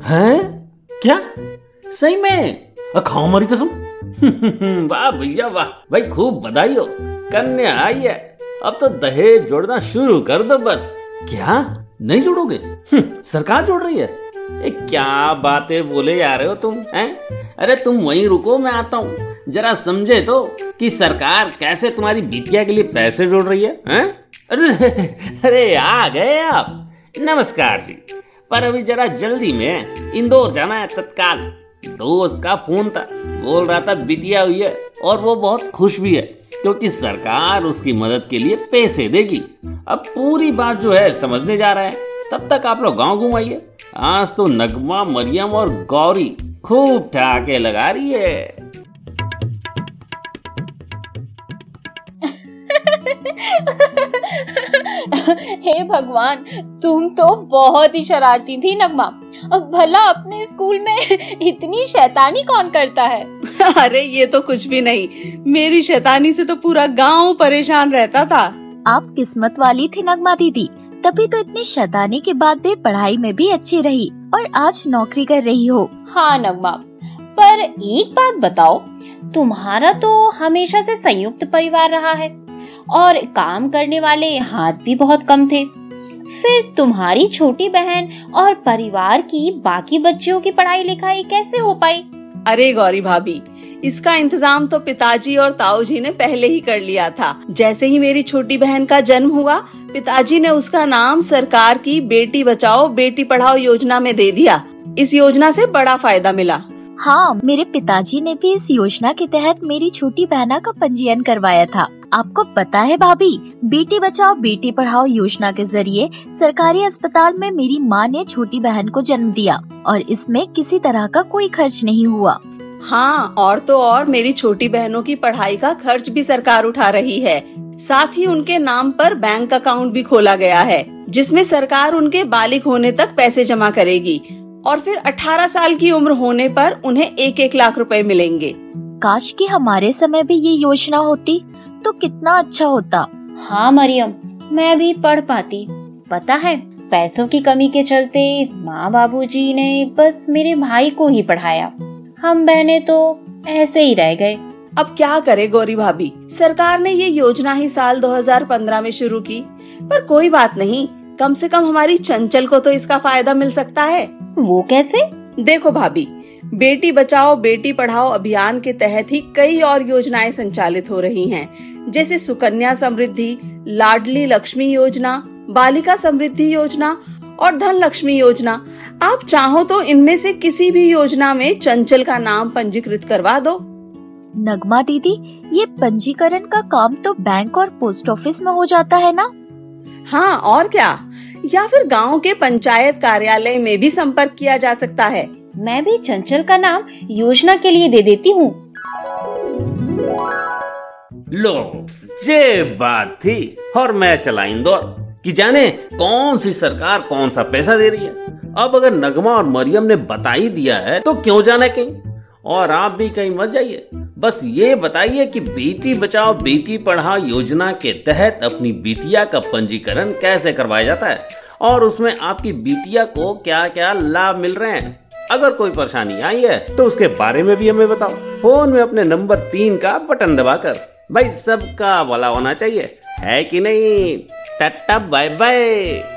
हैं? क्या सही में? खाओ हमारी कसम। वाह भैया वाह, भाई खूब बधाई हो, कन्या आई है। अब तो दहेज जोड़ना शुरू कर दो बस। क्या नहीं जोड़ोगे? सरकार जोड़ रही है? क्या बातें बोले जा रहे हो तुम हैं? अरे तुम वहीं रुको, मैं आता हूँ। जरा समझे तो कि सरकार कैसे तुम्हारी बिटिया के लिए पैसे जोड़ रही है, हैं? अरे आ गए आप। नमस्कार जी, पर अभी जरा जल्दी में इंदौर जाना है तत्काल। दोस्त का फोन था, बोल रहा था बिटिया हुई है और वो बहुत खुश भी है क्योंकि सरकार उसकी मदद के लिए पैसे देगी। अब पूरी बात जो है समझने जा रहा है, तब तक आप लोग गांव घुमाइए। आज तो नगमा, मरियम और गौरी खूब ठहाके लगा रही है। हे भगवान, तुम तो बहुत ही शरारती थी नगमा। अब भला अपने स्कूल में इतनी शैतानी कौन करता है? अरे ये तो कुछ भी नहीं, मेरी शैतानी से तो पूरा गांव परेशान रहता था। आप किस्मत वाली थी नगमा दीदी, तभी तो इतनी शैतानी के बाद भी पढ़ाई में भी अच्छी रही और आज नौकरी कर रही हो। हाँ नगमा, पर एक बात बताओ, तुम्हारा तो हमेशा से संयुक्त परिवार रहा है और काम करने वाले हाथ भी बहुत कम थे। फिर तुम्हारी छोटी बहन और परिवार की बाकी बच्चियों की पढ़ाई लिखाई कैसे हो पाई? अरे गौरी भाभी, इसका इंतजाम तो पिताजी और ताऊ जी ने पहले ही कर लिया था। जैसे ही मेरी छोटी बहन का जन्म हुआ, पिताजी ने उसका नाम सरकार की बेटी बचाओ बेटी पढ़ाओ योजना में दे दिया। इस योजना से बड़ा फायदा मिला। हाँ, मेरे पिताजी ने भी इस योजना के तहत मेरी छोटी बहना का पंजीयन करवाया था। आपको पता है भाभी, बेटी बचाओ बेटी पढ़ाओ योजना के जरिए सरकारी अस्पताल में मेरी माँ ने छोटी बहन को जन्म दिया और इसमें किसी तरह का कोई खर्च नहीं हुआ। हाँ, और तो और मेरी छोटी बहनों की पढ़ाई का खर्च भी सरकार उठा रही है। साथ ही उनके नाम पर बैंक अकाउंट भी खोला गया है, जिसमें सरकार उनके बालिग होने तक पैसे जमा करेगी और फिर 18 साल की उम्र होने पर उन्हें 1-1 लाख रुपए मिलेंगे। काश कि हमारे समय भी ये योजना होती तो कितना अच्छा होता। हाँ मरियम, मैं भी पढ़ पाती। पता है, पैसों की कमी के चलते माँ बाबूजी ने बस मेरे भाई को ही पढ़ाया। हम बहनें तो ऐसे ही रह गए। अब क्या करे गौरी भाभी, सरकार ने ये योजना ही साल 2015 में शुरू की, पर कोई बात नहीं, कम से कम हमारी चंचल को तो इसका फायदा मिल सकता है। वो कैसे? देखो भाभी, बेटी बचाओ बेटी पढ़ाओ अभियान के तहत ही कई और योजनाएं संचालित हो रही हैं, जैसे सुकन्या समृद्धि, लाडली लक्ष्मी योजना, बालिका समृद्धि योजना और धन लक्ष्मी योजना। आप चाहो तो इनमें से किसी भी योजना में चंचल का नाम पंजीकृत करवा दो। नगमा दीदी, ये पंजीकरण का काम तो बैंक और पोस्ट ऑफिस में हो जाता है ना? हाँ और क्या, या फिर गांव के पंचायत कार्यालय में भी संपर्क किया जा सकता है। मैं भी चंचल का नाम योजना के लिए दे देती हूँ। लो, ये बात थी और मैं चला इंदौर कि जाने कौन सी सरकार कौन सा पैसा दे रही है। अब अगर नगमा और मरियम ने बता ही दिया है तो क्यों जाना कहीं। और आप भी कहीं मत जाइए, बस ये बताइए कि बेटी बचाओ बेटी पढ़ाओ योजना के तहत अपनी बिटिया का पंजीकरण कैसे करवाया जाता है और उसमें आपकी बिटिया को क्या क्या लाभ मिल रहे हैं। अगर कोई परेशानी आई है तो उसके बारे में भी हमें बताओ, फोन में अपने नंबर 3 का बटन दबाकर। भाई सबका भला होना चाहिए, है कि नहीं? Tata bye bye.